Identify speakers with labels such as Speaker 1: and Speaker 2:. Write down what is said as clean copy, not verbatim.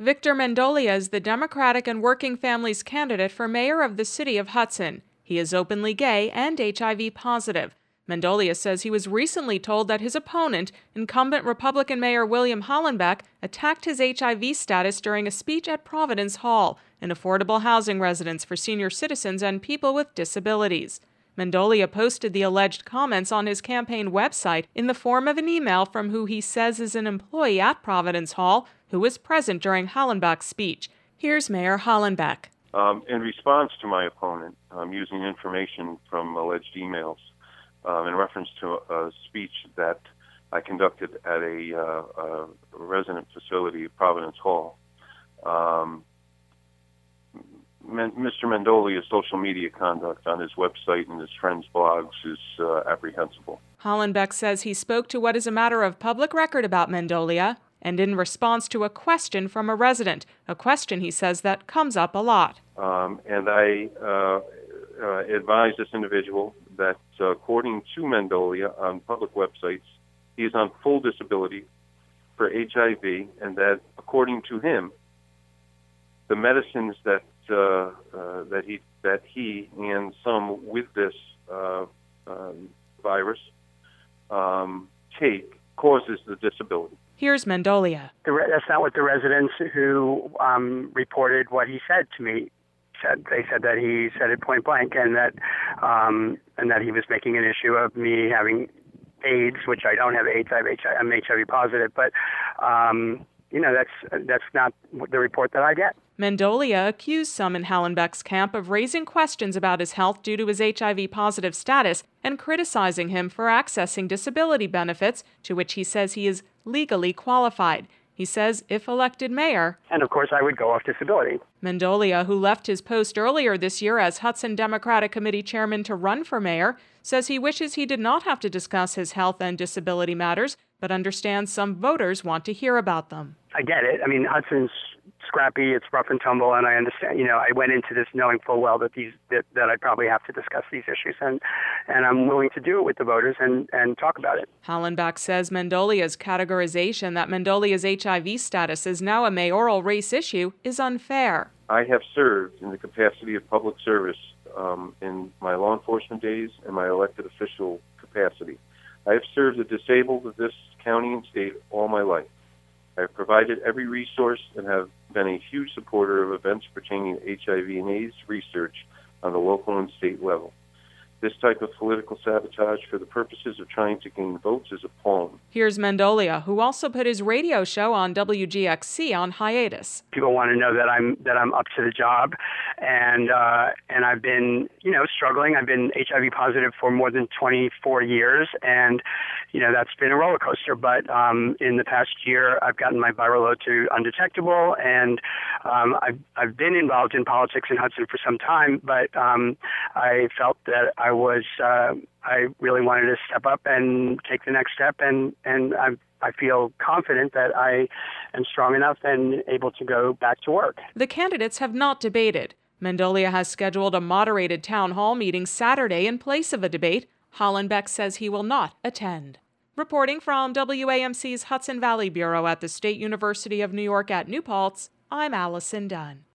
Speaker 1: Victor Mendolia is the Democratic and Working Families candidate for mayor of the city of Hudson. He is openly gay and HIV positive. Mendolia says he was recently told that his opponent, incumbent Republican Mayor William Hollenbeck, attacked his HIV status during a speech at Providence Hall, an affordable housing residence for senior citizens and people with disabilities. Mendolia posted the alleged comments on his campaign website in the form of an email from who he says is an employee at Providence Hall who was present during Hollenbeck's speech. Here's Mayor Hollenbeck.
Speaker 2: In response to my opponent, using information from alleged emails in reference to a speech that I conducted at a resident facility at Providence Hall, Mr. Mendolia's social media conduct on his website and his friends' blogs is apprehensible.
Speaker 1: Hollenbeck says he spoke to what is a matter of public record about Mendolia, and in response to a question from a resident, a question he says that comes up a lot.
Speaker 2: And I advise this individual that according to Mendolia on public websites, he is on full disability for HIV, and that according to him, the medicines that he and some with this virus take causes the disability.
Speaker 1: Here's Mendolia.
Speaker 3: That's not what the residents who reported what he said to me said. They said that he said it point blank, and that he was making an issue of me having AIDS, which I don't have AIDS. I'm HIV positive, but that's not the report that I get.
Speaker 1: Mendolia accused some in Hollenbeck's camp of raising questions about his health due to his HIV-positive status and criticizing him for accessing disability benefits, to which he says he is legally qualified. He says if elected mayor...
Speaker 3: And of course I would go off disability.
Speaker 1: Mendolia, who left his post earlier this year as Hudson Democratic Committee chairman to run for mayor, says he wishes he did not have to discuss his health and disability matters, but understands some voters want to hear about them.
Speaker 3: I get it. I mean, Hudson's scrappy, it's rough and tumble, and I understand. I went into this knowing full well that I'd probably have to discuss these issues, and I'm willing to do it with the voters and talk about it.
Speaker 1: Hollenbeck says Mendolia's categorization that Mendolia's HIV status is now a mayoral race issue is unfair.
Speaker 2: I have served in the capacity of public service in my law enforcement days and my elected official capacity. I have served the disabled of this county and state all my life. I have provided every resource and have been a huge supporter of events pertaining to HIV and AIDS research on the local and state level. This type of political sabotage for the purposes of trying to gain votes is appalling.
Speaker 1: Here's Mendolia, who also put his radio show on WGXC on hiatus.
Speaker 3: People want to know that I'm up to the job, and I've been struggling. I've been HIV positive for more than 24 years, and that's been a roller coaster. But in the past year, I've gotten my viral load to undetectable, and I've been involved in politics in Hudson for some time. But I felt that I really wanted to step up and take the next step, and I feel confident that I am strong enough and able to go back to work.
Speaker 1: The candidates have not debated. Mendolia has scheduled a moderated town hall meeting Saturday in place of a debate. Hollenbeck says he will not attend. Reporting from WAMC's Hudson Valley Bureau at the State University of New York at New Paltz, I'm Allison Dunn.